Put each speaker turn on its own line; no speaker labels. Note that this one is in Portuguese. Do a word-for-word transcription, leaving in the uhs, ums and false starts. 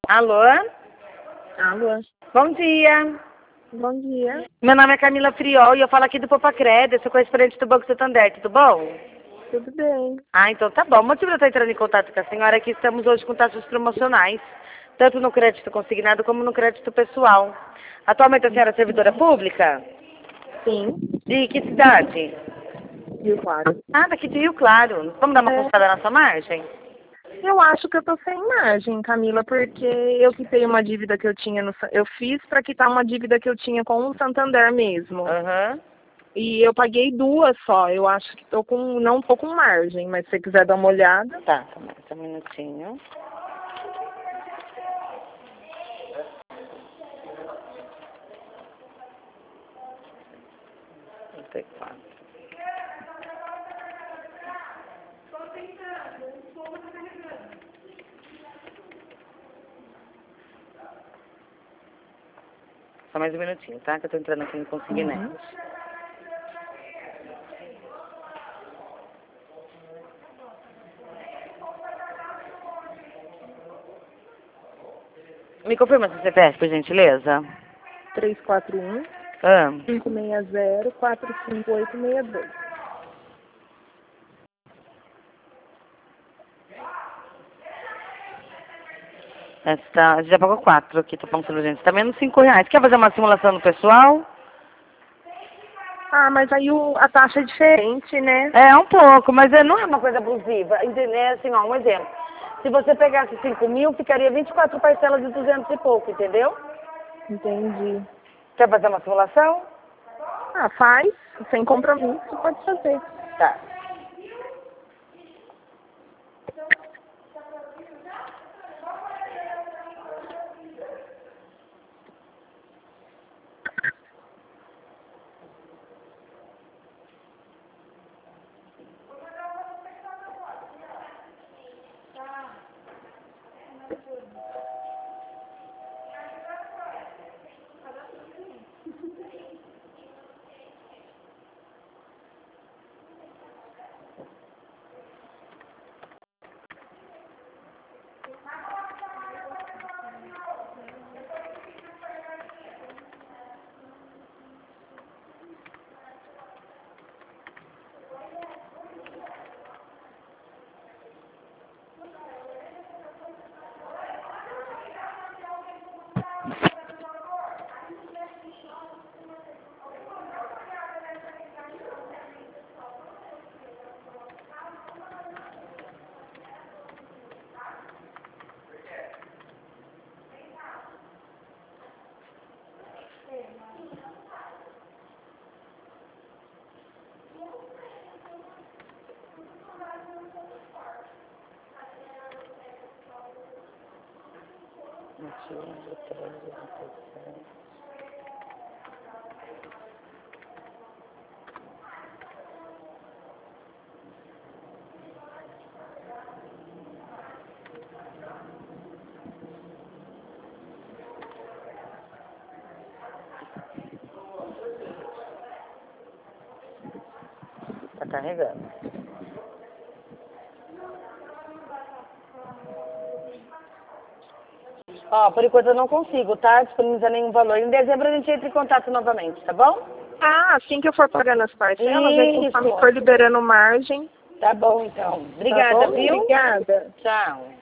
Alô?
Alô?
Bom dia.
Bom dia.
Meu nome é Camila Friol e eu falo aqui do Popacred, eu sou correspondente do Banco Santander, tudo bom?
Tudo bem.
Ah, então tá bom. O motivo de eu estar entrando em contato com a senhora é que estamos hoje com taxas promocionais, tanto no crédito consignado como no crédito pessoal. Atualmente a senhora é servidora pública?
Sim.
De que cidade?
Rio Claro.
Ah, daqui de Rio Claro. Vamos dar uma
É,
consultada na sua margem?
eu acho que eu tô sem margem, Camila, porque eu quitei uma dívida que eu tinha no... Sa- Eu fiz para quitar uma dívida que eu tinha com o Santander mesmo.
Aham.
E eu paguei duas só. Eu acho que tô com... não tô com margem, mas se você quiser dar uma olhada.
Tá, tá, só um minutinho. trinta e quatro. Só mais um minutinho, tá? Que eu tô entrando aqui no Consignete.
Uhum.
Me confirma seu C P F, por gentileza?
três quatro um,
Ah,
cinco seis zero, quatro cinco oito seis dois.
essa, já pagou quatro aqui, tá falando urgente. Tá menos cinco reais. Quer fazer uma simulação no pessoal?
Ah, mas aí o... a taxa é diferente, né?
É, um pouco, mas é- não é uma coisa abusiva. Entendeu? É assim, ó, um exemplo. Se você pegasse cinco mil, ficaria vinte e quatro parcelas de duzentos e pouco, entendeu?
Entendi.
Quer fazer uma simulação?
Ah, faz. Sem compromisso, pode fazer.
Tá. Tá carregando. Ó, por enquanto eu não consigo, tá? Disponibilizar nenhum valor. Em dezembro a gente entra em contato novamente, tá bom?
Ah, assim que eu for pagando as parcelas, aí
Isso.
conforme for liberando margem,
Tá bom, então.
tá
Obrigada,
bom?
viu?
Obrigada.
Tchau.